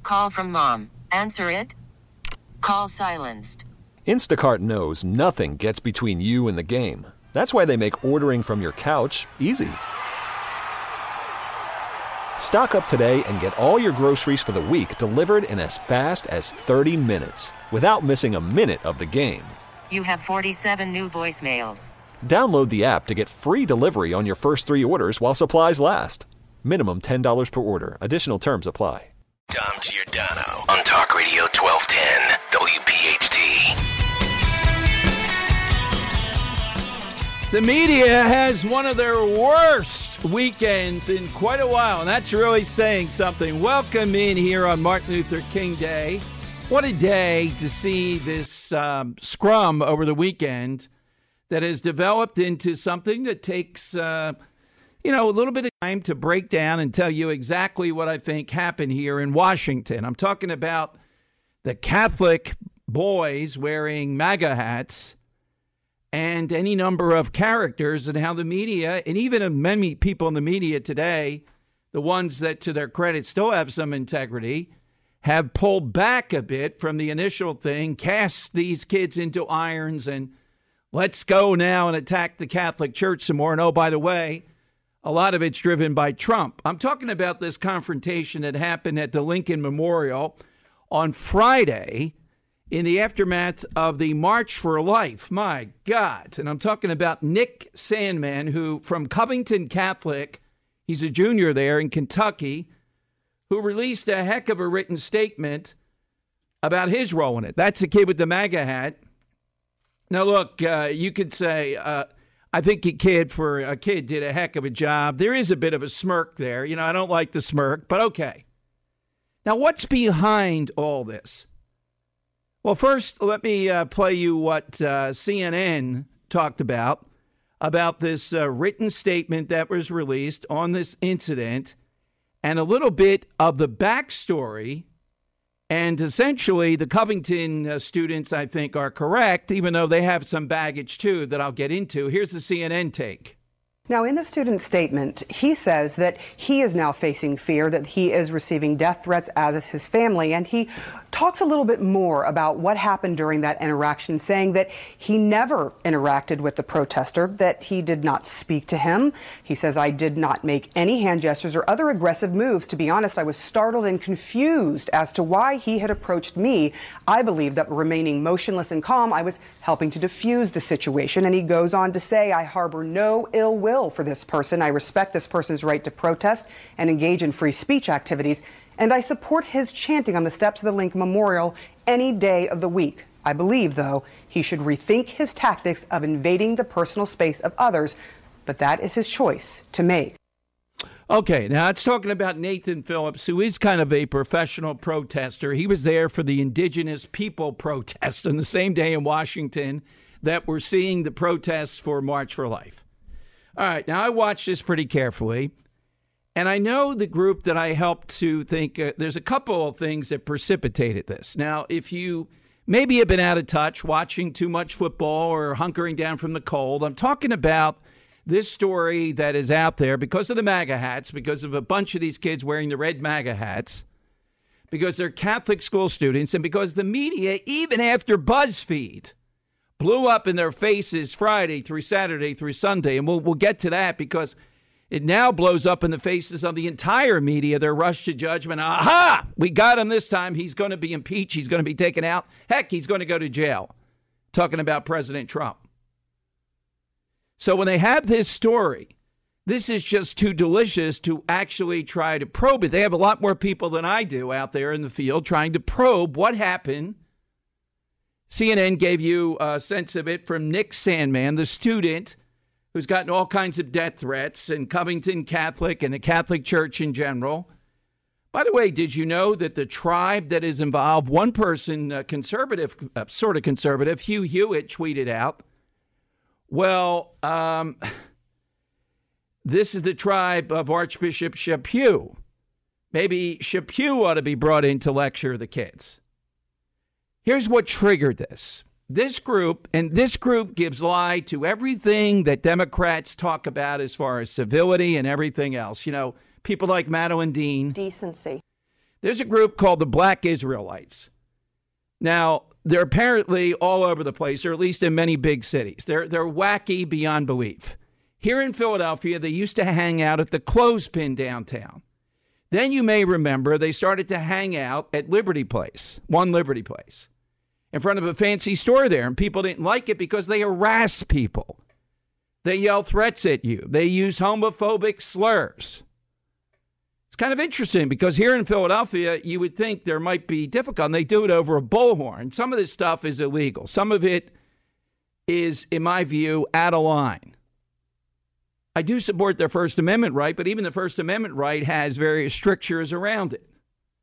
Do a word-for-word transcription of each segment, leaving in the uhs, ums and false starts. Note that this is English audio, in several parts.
Call from mom. Answer it. Call silenced. Instacart knows nothing gets between you and the game. That's why they make ordering from your couch easy. Stock up today and get all your groceries for the week delivered in as fast as thirty minutes without missing a minute of the game. You have forty-seven new voicemails. Download the app to get free delivery on your first three orders while supplies last. Minimum ten dollars per order. Additional terms apply. Dom Giordano on Talk Radio twelve ten W P H T. The media has one of their worst weekends in quite a while, and that's really saying something. Welcome in here on Martin Luther King Day. What a day to see this um, scrum over the weekend that has developed into something that takes, uh, you know, a little bit of time to break down and tell you exactly what I think happened here in Washington. I'm talking about the Catholic boys wearing MAGA hats and any number of characters, and how the media, and even many people in the media today, the ones that to their credit still have some integrity, have pulled back a bit from the initial thing, cast these kids into irons, and let's go now and attack the Catholic Church some more. And oh, by the way, a lot of it's driven by Trump. I'm talking about this confrontation that happened at the Lincoln Memorial on Friday in the aftermath of the March for Life. My God. And I'm talking about Nick Sandmann, who from Covington Catholic, he's a junior there in Kentucky, who released a heck of a written statement about his role in it. That's the kid with the MAGA hat. Now, look, uh, you could say, uh, I think a kid for a kid did a heck of a job. There is a bit of a smirk there. You know, I don't like the smirk, but okay. Now, what's behind all this? Well, first, let me uh, play you what uh, C N N talked about, about this uh, written statement that was released on this incident, and a little bit of the backstory. And essentially, the Covington uh, students, I think, are correct, even though they have some baggage, too, that I'll get into. Here's the C N N take. Now, in the student statement, he says that he is now facing fear, that he is receiving death threats, as is his family. And he talks a little bit more about what happened during that interaction, saying that he never interacted with the protester, that he did not speak to him. He says, I did not make any hand gestures or other aggressive moves. To be honest, I was startled and confused as to why he had approached me. I believe that remaining motionless and calm, I was helping to diffuse the situation. And he goes on to say, I harbor no ill will for this person. I respect this person's right to protest and engage in free speech activities, and I support his chanting on the steps of the Lincoln Memorial any day of the week. I believe, though, he should rethink his tactics of invading the personal space of others, but that is his choice to make. Okay, now it's talking about Nathan Phillips, who is kind of a professional protester. He was there for the Indigenous People protest on the same day in Washington that we're seeing the protests for March for Life. All right, now I watched this pretty carefully, and I know the group that I helped to think uh, there's a couple of things that precipitated this. Now, if you maybe have been out of touch, watching too much football or hunkering down from the cold, I'm talking about this story that is out there because of the MAGA hats, because of a bunch of these kids wearing the red MAGA hats, because they're Catholic school students, and because the media, even after BuzzFeed, blew up in their faces Friday through Saturday through Sunday. And we'll we'll get to that because it now blows up in the faces of the entire media. Their rush to judgment. Aha! We got him this time. He's going to be impeached. He's going to be taken out. Heck, he's going to go to jail. Talking about President Trump. So when they have this story, this is just too delicious to actually try to probe it. They have a lot more people than I do out there in the field trying to probe what happened. C N N gave you a sense of it from Nick Sandmann, the student who's gotten all kinds of death threats in Covington Catholic and the Catholic Church in general. By the way, did you know that the tribe that is involved, one person, uh, conservative, uh, sort of conservative, Hugh Hewitt, tweeted out, well, um, this is the tribe of Archbishop Chaput. Maybe Chaput ought to be brought in to lecture the kids. Here's what triggered this. This group, and this group gives lie to everything that Democrats talk about as far as civility and everything else. You know, people like Madeline Dean. Decency. There's a group called the Black Israelites. Now, they're apparently all over the place, or at least in many big cities. They're, they're wacky beyond belief. Here in Philadelphia, they used to hang out at the Clothespin downtown. Then you may remember they started to hang out at Liberty Place, One Liberty Place, in front of a fancy store there, and people didn't like it because they harass people. They yell threats at you. They use homophobic slurs. It's kind of interesting because here in Philadelphia, you would think there might be difficult, and they do it over a bullhorn. Some of this stuff is illegal. Some of it is, in my view, out of line. I do support their First Amendment right, but even the First Amendment right has various strictures around it.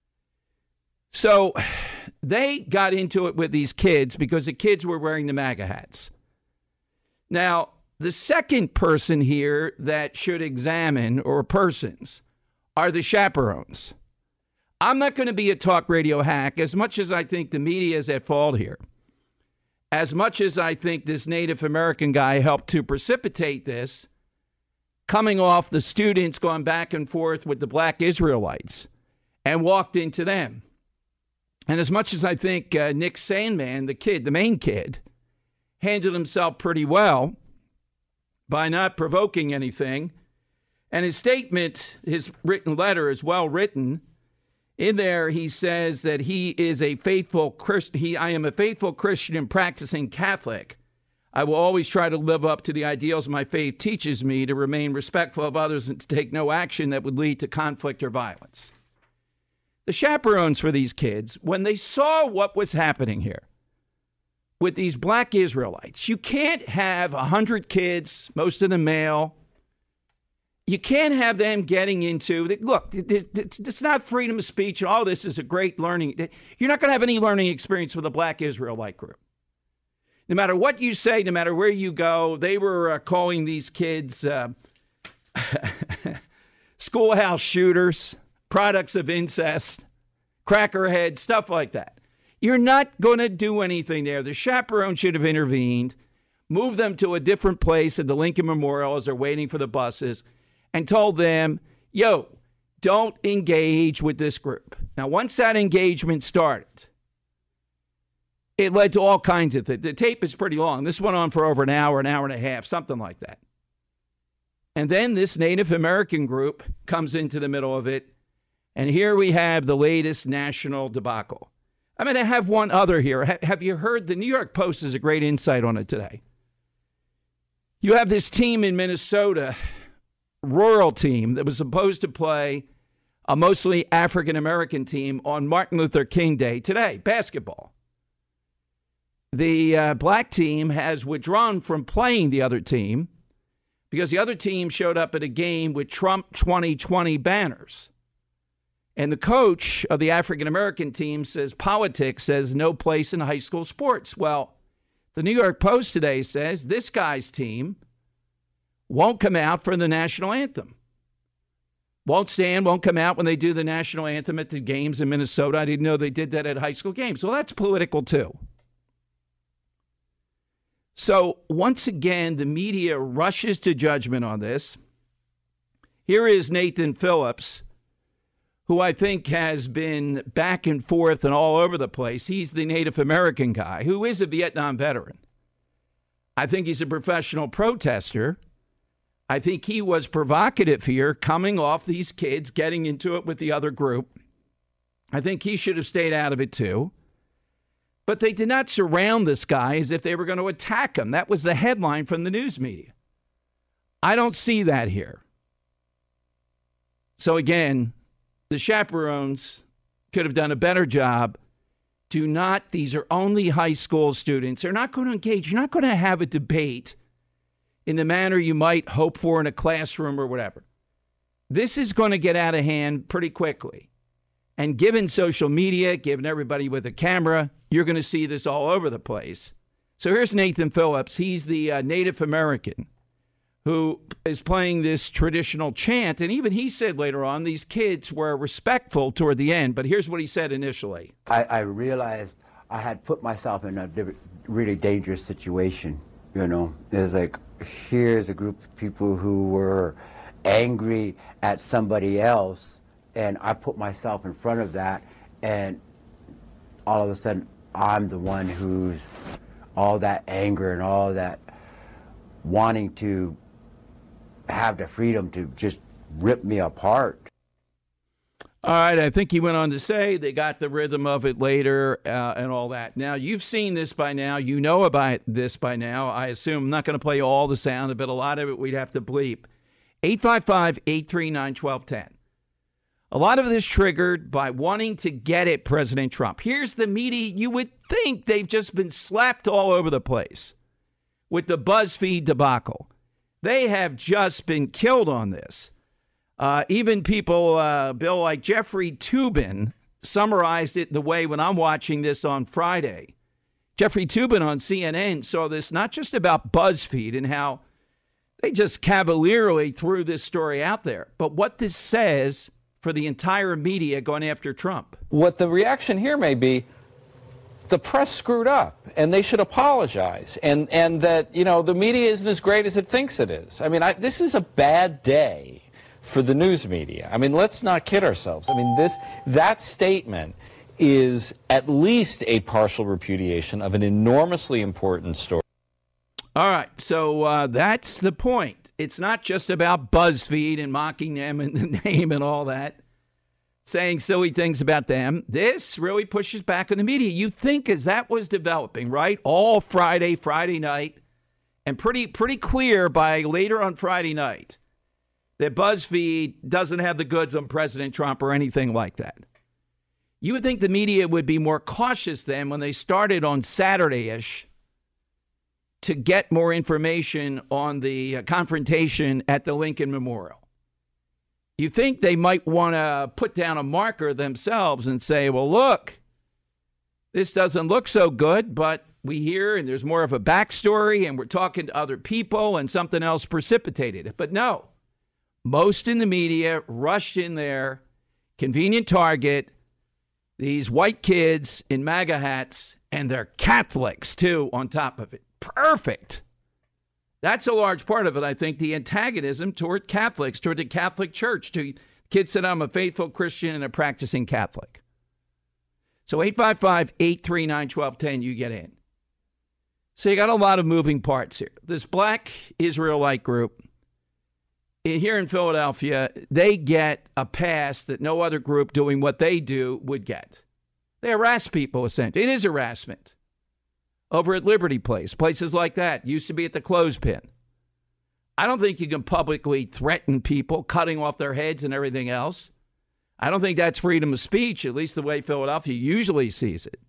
So they got into it with these kids because the kids were wearing the MAGA hats. Now, the second person here that should examine, or persons, are the chaperones. I'm not going to be a talk radio hack as much as I think the media is at fault here. As much as I think this Native American guy helped to precipitate this, coming off the students going back and forth with the Black Israelites and walked into them. And as much as I think uh, Nick Sandman, the kid, the main kid, handled himself pretty well by not provoking anything, and his statement, his written letter is well written. In there, he says that he is a faithful Christian. He, I am a faithful Christian and practicing Catholic. I will always try to live up to the ideals my faith teaches me, to remain respectful of others and to take no action that would lead to conflict or violence. The chaperones for these kids, when they saw what was happening here with these Black Israelites, you can't have one hundred kids, most of them male. You can't have them getting into, look, it's, it's not freedom of speech, and all this is a great learning. You're not going to have any learning experience with a Black Israelite group. No matter what you say, no matter where you go, they were uh, calling these kids uh, schoolhouse shooters, products of incest, crackerheads, stuff like that. You're not going to do anything there. The chaperone should have intervened, moved them to a different place at the Lincoln Memorial as they're waiting for the buses, and told them, yo, don't engage with this group. Now, once that engagement started, it led to all kinds of things. The tape is pretty long. This went on for over an hour, an hour and a half, something like that. And then this Native American group comes into the middle of it, and here we have the latest national debacle. I'm going to have one other here. Have you heard? The New York Post has a great insight on it today. You have this team in Minnesota, rural team, that was supposed to play a mostly African-American team on Martin Luther King Day today, basketball. The uh, black team has withdrawn from playing the other team because the other team showed up at a game with Trump twenty twenty banners. And the coach of the African-American team says politics has no place in high school sports. Well, the New York Post today says this guy's team won't come out for the national anthem. Won't stand, won't come out when they do the national anthem at the games in Minnesota. I didn't know they did that at high school games. Well, that's political too. So once again, the media rushes to judgment on this. Here is Nathan Phillips, who I think has been back and forth and all over the place. He's the Native American guy who is a Vietnam veteran. I think he's a professional protester. I think he was provocative here, coming off these kids, getting into it with the other group. I think he should have stayed out of it too. But they did not surround this guy as if they were going to attack him. That was the headline from the news media. I don't see that here. So again, the chaperones could have done a better job. Do not, these are only high school students. They're not going to engage. You're not going to have a debate in the manner you might hope for in a classroom or whatever. This is going to get out of hand pretty quickly. And given social media, given everybody with a camera, you're going to see this all over the place. So here's Nathan Phillips. He's the uh, Native American who is playing this traditional chant. And even he said later on, these kids were respectful toward the end. But here's what he said initially. I, I realized I had put myself in a really dangerous situation. You know, there's like, here's a group of people who were angry at somebody else and I put myself in front of that, and all of a sudden I'm the one who's all that anger and all that wanting to have the freedom to just rip me apart. All right, I think he went on to say they got the rhythm of it later uh, and all that. Now, you've seen this by now. You know about this by now. I assume I'm not going to play all the sound of it. A lot of it we'd have to bleep. eight five five, eight three nine, one two one zero. A lot of this triggered by wanting to get at President Trump. Here's the media. You would think they've just been slapped all over the place with the BuzzFeed debacle. They have just been killed on this. Uh, even people, uh, Bill, like Jeffrey Toobin summarized it the way when I'm watching this on Friday. Jeffrey Toobin on C N N saw this not just about BuzzFeed and how they just cavalierly threw this story out there, but what this says for the entire media going after Trump. What the reaction here may be, the press screwed up and they should apologize, and, and that, you know, the media isn't as great as it thinks it is. I mean, I, this is a bad day for the news media. I mean, let's not kid ourselves. I mean, this that statement is at least a partial repudiation of an enormously important story. All right, so uh, that's the point. It's not just about BuzzFeed and mocking them and the name and all that, saying silly things about them. This really pushes back on the media. You think as that was developing, right, all Friday, Friday night, and pretty pretty clear by later on Friday night, that BuzzFeed doesn't have the goods on President Trump or anything like that. You would think the media would be more cautious then when they started on Saturday-ish to get more information on the uh, confrontation at the Lincoln Memorial. You think they might want to put down a marker themselves and say, well, look, this doesn't look so good, but we hear and there's more of a backstory and we're talking to other people and something else precipitated it. But no. Most in the media rushed in there, convenient target, these white kids in MAGA hats, and they're Catholics, too, on top of it. Perfect. That's a large part of it, I think, the antagonism toward Catholics, toward the Catholic Church, to kids that I'm a faithful Christian and a practicing Catholic. So eight five five, eight three nine, one two one zero, you get in. So you got a lot of moving parts here. This Black Israelite group, here in Philadelphia, they get a pass that no other group doing what they do would get. They harass people, essentially. It is harassment. Over at Liberty Place, places like that, used to be at the Clothespin. I don't think you can publicly threaten people, cutting off their heads and everything else. I don't think that's freedom of speech, at least the way Philadelphia usually sees it.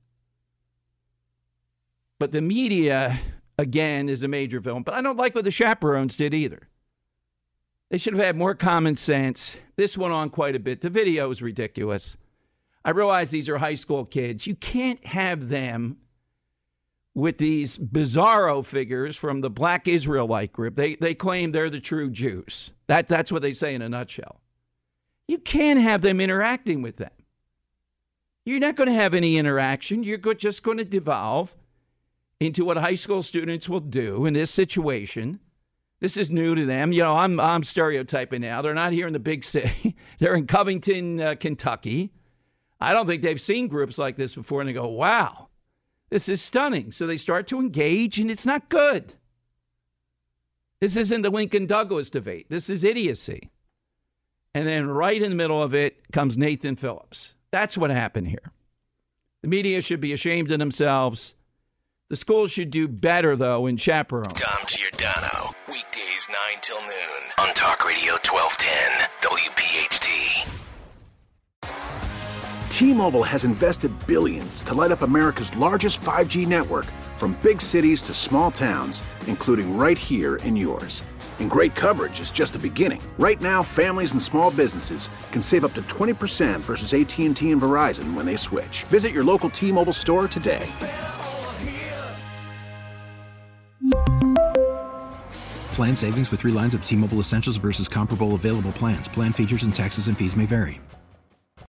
But the media, again, is a major villain. But I don't like what the chaperones did either. They should have had more common sense. This went on quite a bit. The video is ridiculous. I realize these are high school kids. You can't have them with these bizarro figures from the Black Israelite group. They they claim they're the true Jews. That, that's what they say in a nutshell. You can't have them interacting with them. You're not going to have any interaction. You're go- just going to devolve into what high school students will do in this situation. This is new to them. You know, I'm I'm stereotyping now. They're not here in the big city. They're in Covington, uh, Kentucky. I don't think they've seen groups like this before, and they go, wow, this is stunning. So they start to engage, and it's not good. This isn't the Lincoln-Douglas debate. This is idiocy. And then right in the middle of it comes Nathan Phillips. That's what happened here. The media should be ashamed of themselves. The schools should do better, though, in chaperone. Dom Giordano, weekdays nine till noon on Talk Radio twelve ten W P H T. T-Mobile has invested billions to light up America's largest five G network, from big cities to small towns, including right here in yours. And great coverage is just the beginning. Right now, families and small businesses can save up to twenty percent versus A T and T and Verizon when they switch. Visit your local T-Mobile store today. Plan savings with three lines of T-Mobile Essentials versus comparable available plans. Plan features and taxes and fees may vary.